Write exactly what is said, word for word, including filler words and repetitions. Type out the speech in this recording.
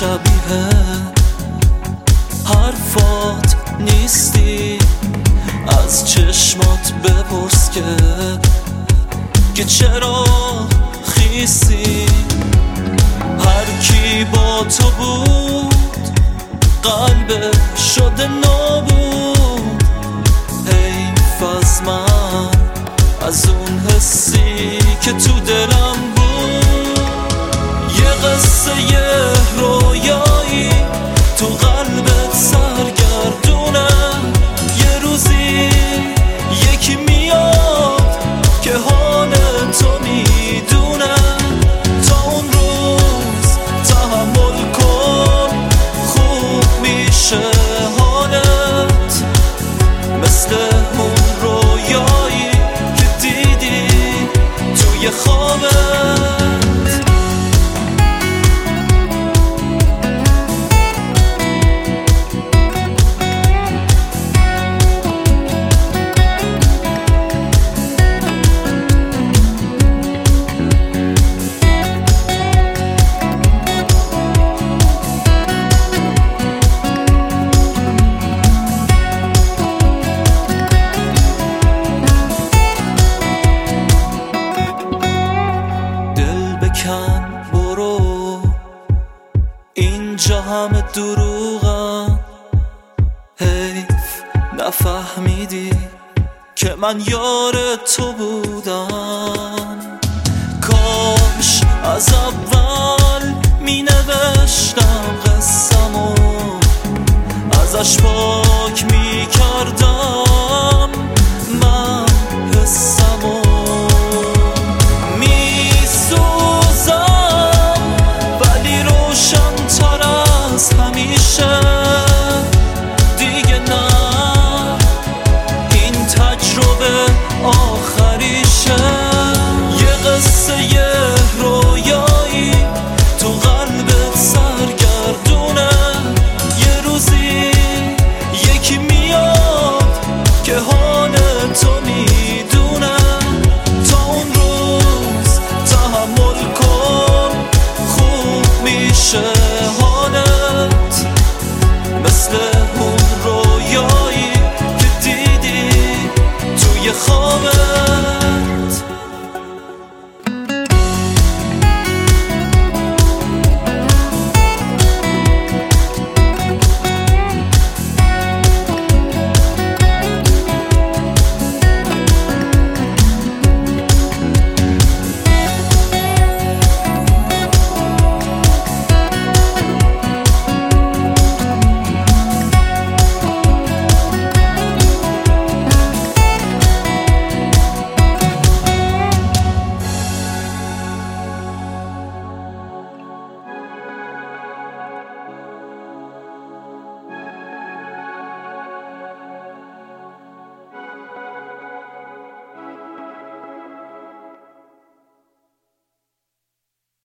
شبیه حرفات نیستی، از چشمات بپرس که که چرا خیسی. هر کی با تو بود قلب شده نابود، حیف از من از اون حسی که تو دلم بود. یه قصه یه رویایی تو قلبت سرگردونه، یه روزی یکی میاد که حال تو میدونه. تا اون روز تحمل کن، خوب میشه حالت، مثل اون رویایی که دیدی توی خوابت. برو اینجا همه دروغم، حیف نفهمیدی که من یار تو بودم. کاش از